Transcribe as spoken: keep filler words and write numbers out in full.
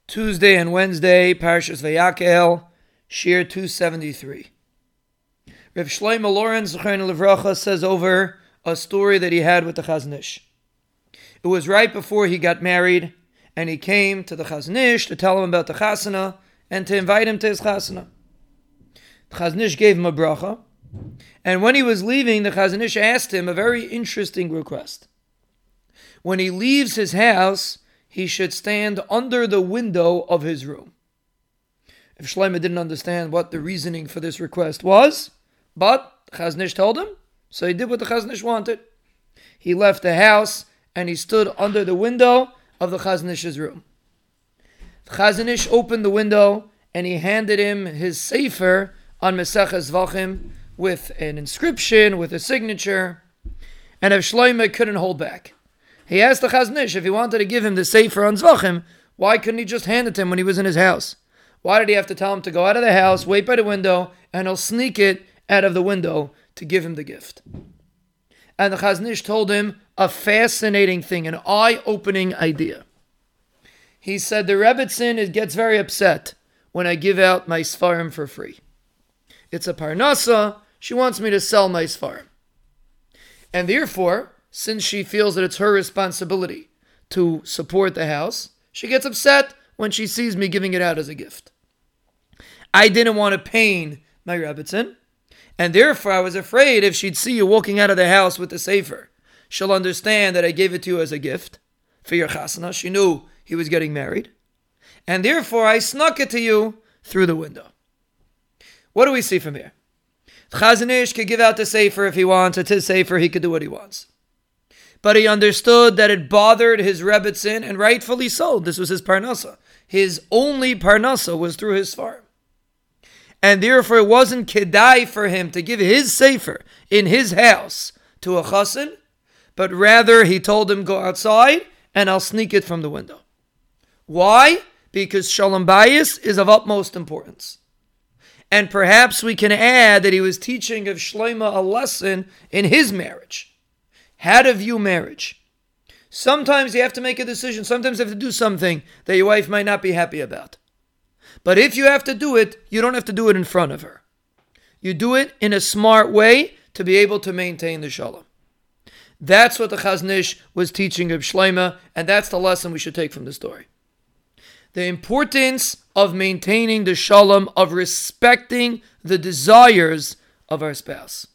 Tuesday and Wednesday, Parshas Vayakel, Shir two seventy-three. Rav Shlomo Lorenz Zechariah Levracha says over a story that he had with the Chazon Ish. It was right before he got married, and he came to the Chazon Ish to tell him about the chasana and to invite him to his chasana. The Chazon Ish gave him a bracha, and when he was leaving, the Chazon Ish asked him a very interesting request. When he leaves his house, he should stand under the window of his room. If Shlomo didn't understand what the reasoning for this request was, but the Chazon Ish told him, so he did what the Chazon Ish wanted. He left the house and he stood under the window of the Chazon Ish's room. The Chazon Ish opened the window and he handed him his sefer on Maseches Zvachim with an inscription, with a signature, and if Shlomo couldn't hold back. He asked the Chazon Ish if he wanted to give him the sefer on Zvachim, why couldn't he just hand it to him when he was in his house? Why did he have to tell him to go out of the house, wait by the window, and he'll sneak it out of the window to give him the gift? And the Chazon Ish told him a fascinating thing, an eye-opening idea. He said, the Rebbetzin, it gets very upset when I give out my Sfarim for free. It's a parnasa, she wants me to sell my Sfarim. And therefore, since she feels that it's her responsibility to support the house, she gets upset when she sees me giving it out as a gift. I didn't want to pain my Rebbetzin, and therefore I was afraid if she'd see you walking out of the house with the sefer, she'll understand that I gave it to you as a gift for your chasana. She knew he was getting married, and therefore I snuck it to you through the window. What do we see from here? Chazon Ish could give out the sefer if he wants. It's his sefer, he could do what he wants. But he understood that it bothered his Rebbetzin, and rightfully so. This was his parnasa. His only parnasa was through his Sfarim. And therefore it wasn't kedai for him to give his sefer in his house to a chassan, but rather he told him, go outside and I'll sneak it from the window. Why? Because Shalom Bayis is of utmost importance. And perhaps we can add that he was teaching of Shlomo a lesson in his marriage. How to view marriage. Sometimes you have to make a decision. Sometimes you have to do something that your wife might not be happy about. But if you have to do it, you don't have to do it in front of her. You do it in a smart way to be able to maintain the shalom. That's what the Chazon Ish was teaching of Shlomo, and that's the lesson we should take from the story. The importance of maintaining the shalom, of respecting the desires of our spouse.